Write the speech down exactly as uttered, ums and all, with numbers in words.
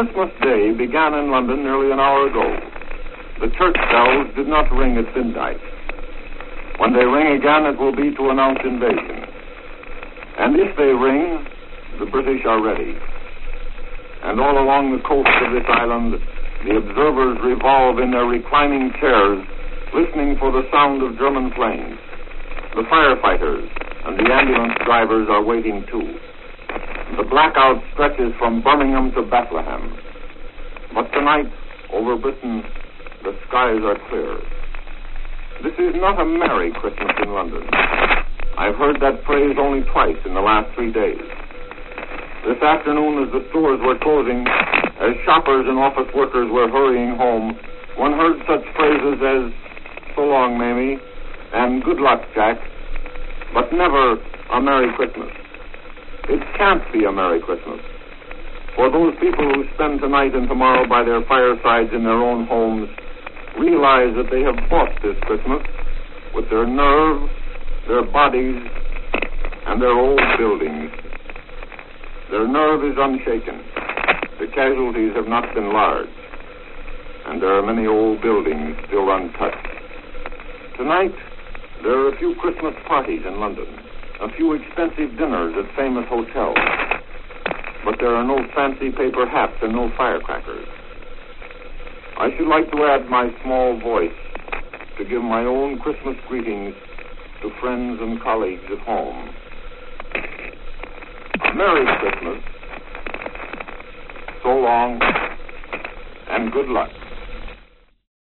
Christmas Day began in London nearly an hour ago. The church bells did not ring at midnight. When they ring again, it will be to announce invasion. And if they ring, the British are ready. And all along the coast of this island, the observers revolve in their reclining chairs, listening for the sound of German planes. The firefighters and the ambulance drivers are waiting too. The blackout stretches from Birmingham to Bethlehem. But tonight, over Britain, the skies are clear. This is not a merry Christmas in London. I've heard that phrase only twice in the last three days. This afternoon, as the stores were closing, as shoppers and office workers were hurrying home, one heard such phrases as, "So long, Mamie," and "Good luck, Jack," but never a Merry Christmas. It can't be a Merry Christmas. For those people who spend tonight and tomorrow by their firesides in their own homes realize that they have bought this Christmas with their nerve, their bodies, and their old buildings. Their nerve is unshaken. The casualties have not been large. And there are many old buildings still untouched. Tonight, there are a few Christmas parties in London, a few expensive dinners at famous hotels. But there are no fancy paper hats and no firecrackers. I should like to add my small voice to give my own Christmas greetings to friends and colleagues at home. Merry Christmas, so long, and good luck.